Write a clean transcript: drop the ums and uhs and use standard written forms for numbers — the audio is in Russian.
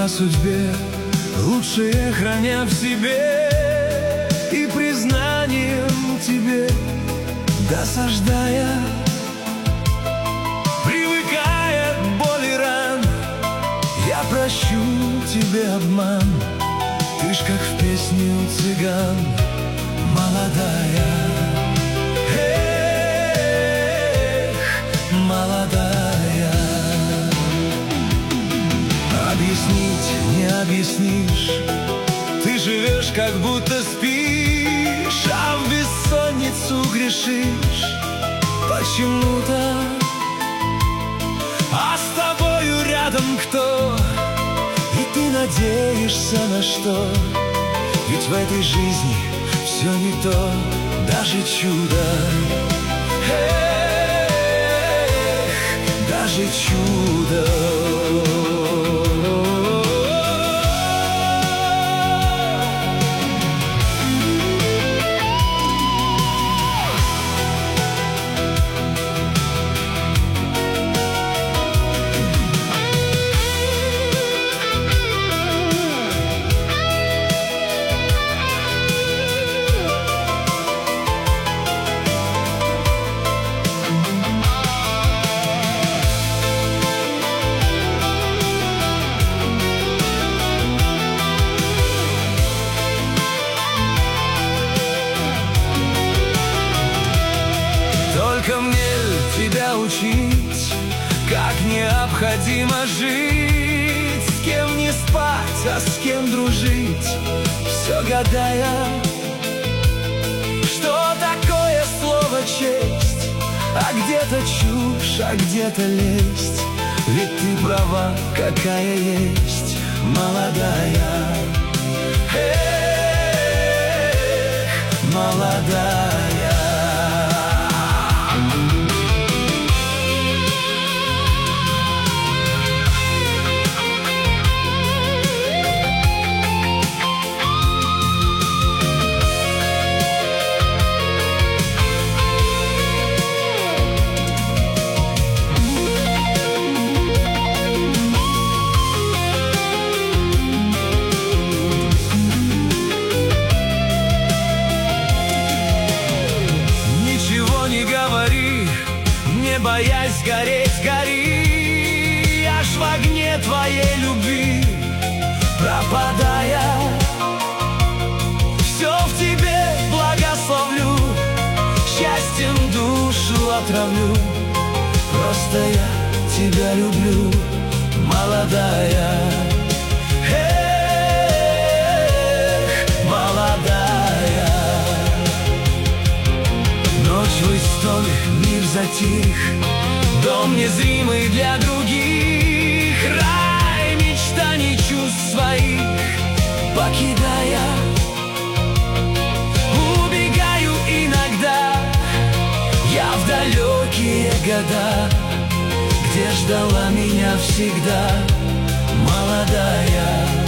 о судьбе, лучшее храня в себе, и признанием тебе досаждая, привыкая к боли ран, я прощу тебе обман. Ты ж как в песне у цыган, молодая. Эх, молодая. Объяснить не объяснишь, ты живешь, как будто спишь, а в бессонницу грешишь почему-то. А с тобою рядом кто? И ты надеешься на что? Ведь в этой жизни все не то, даже чудо. Эх, даже чудо. Только мне тебя учить, как необходимо жить, с кем не спать, а с кем дружить, все гадая, что такое слово честь, а где-то чушь, а где-то лесть. Ведь ты права, какая есть, молодая. Эх, молодая. Не боясь гореть, гори, аж в огне твоей любви пропадая. Все в тебе благословлю, счастьем душу отравлю. Просто я тебя люблю, молодая. Эх, молодая. Ночь в истоме, мир затих, дом незримый для других, рай мечтаний чувств своих покидая. Убегаю иногда я в далекие года, где ждала меня всегда молодая.